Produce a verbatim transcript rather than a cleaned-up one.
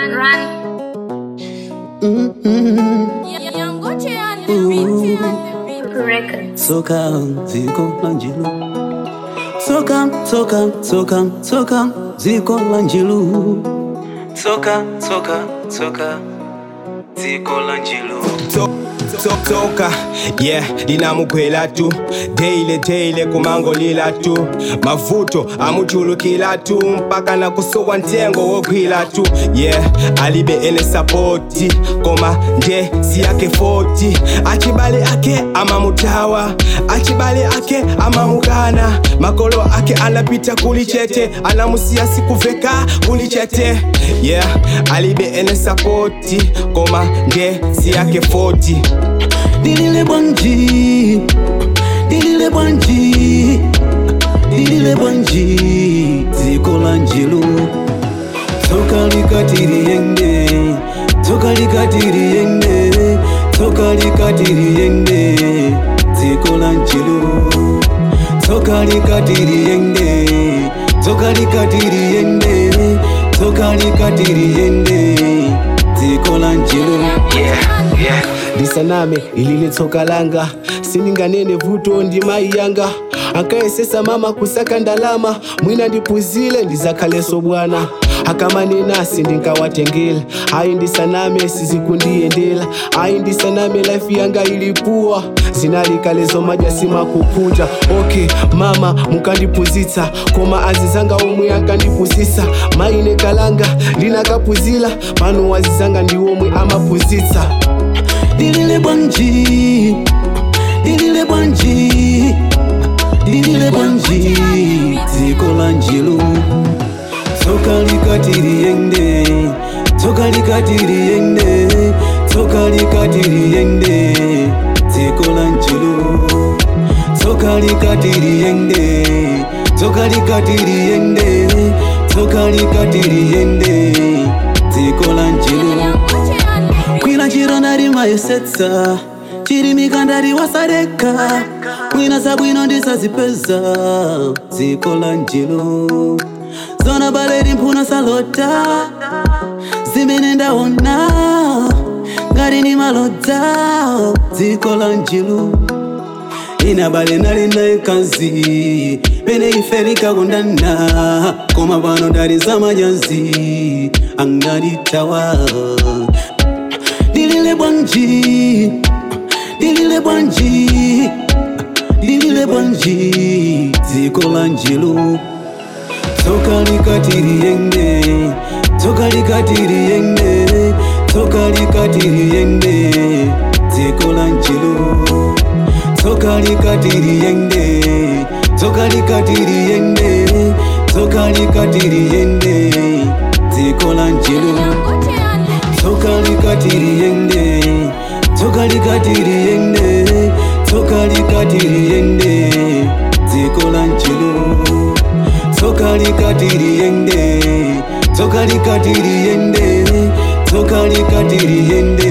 Run, run. Record. Soka ziko lanjilu Soka, soka, soka, soka ziko lanjilu Soka, soka, soka ziko lanjilu Toka, yeah, dinamugwela tu Daily, daily, kumango lila tu Mavuto, amuchulukila tu Mpaka na kusowa ntengo wogwila tu Yeah, alibe ene sapoti Koma, nje, si yake forty Achibale ake, ama mutawa Achibale ake, ama mugana Makolo ake, anapita kulichete Anamusia siku veka, kulichete Yeah, alibe ene sapoti Koma, nje, si yake forty Dilile banji, dilile banji, dilile banji, ziko lanjilu Toka likatiri yende, toka likatiri yende, toka likatiri yende, ziko lanjilu Toka likatiri yende, toka likatiri yende, toka likatiri yende, ziko lanjilu Yeah, yeah Disaname ilile toka langa Sininganene vuto ndi mai yanga Ankaye sesa mama kusaka ndalama Mwina ndipuzile ndizakaleso bwana Hakamane nasi ndinkawatengela Ayi ndisaname sizikundiendela Ayi ndisaname life yanga ilipua Zinalikalezo majasima kukunja Okay mama mukandipuzita Koma azizanga omwe yankandipuzisa Maine kalanga linakapuzila Pano wazizanga ndi omwe amapuzita Dilile banji, dilile banji, dilile banji, ziko lanjilu Toka likatiri yende, toka likatiri yende, toka likatiri yende, ziko lanjilu Toka likatiri yende, toka likatiri yende, toka likatiri yende, ziko lanjilu Kwina chiro nari mayesetsa Chiri mikandari wasareka Kwina sabwino ndisa zipeza Ziko lanjilu Zona baleri mpuna salota Zimenenda ona Ngari ni malota Ziko lanjilu Ina bale nari na ikanzi Pene iferika kundana Koma bano dari za majanzi Angari tawa Dilile banji, dilile banji, dilile banji, ziko lanjilu Toka likatiri yende, toka likatiri yende, toka likatiri yende, ziko lanjilu Toka likatiri yende, toka likatiri yende, toka likatiri yende, ziko lanjilu Toka likatiri yende, toka likatiri yende, toka likatiri yende, ziko lanjilu Toka likatiri yende, toka likatiri yende, toka likatiri yende